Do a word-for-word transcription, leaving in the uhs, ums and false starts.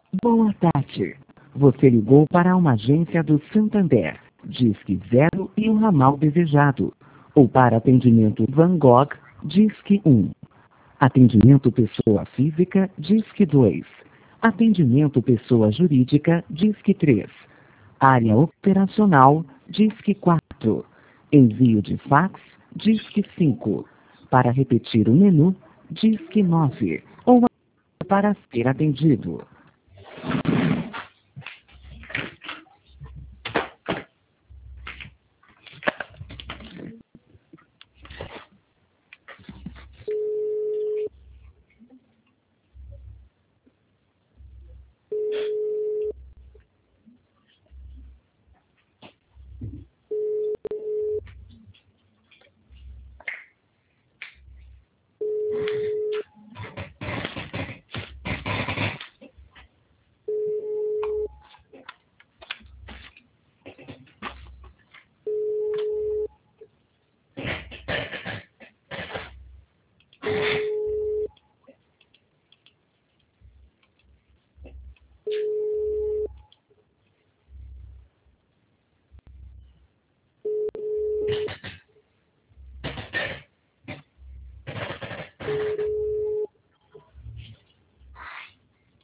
Boa tarde. Você ligou para uma agência do Santander. Disque zero e o ramal desejado. Ou para atendimento Van Gogh, Disque um. Atendimento pessoa física, Disque dois. Atendimento pessoa jurídica, Disque três. Área operacional, Disque quatro. Envio de fax, Disque cinco. Para repetir o menu, Disque nove. Ou para ser atendido.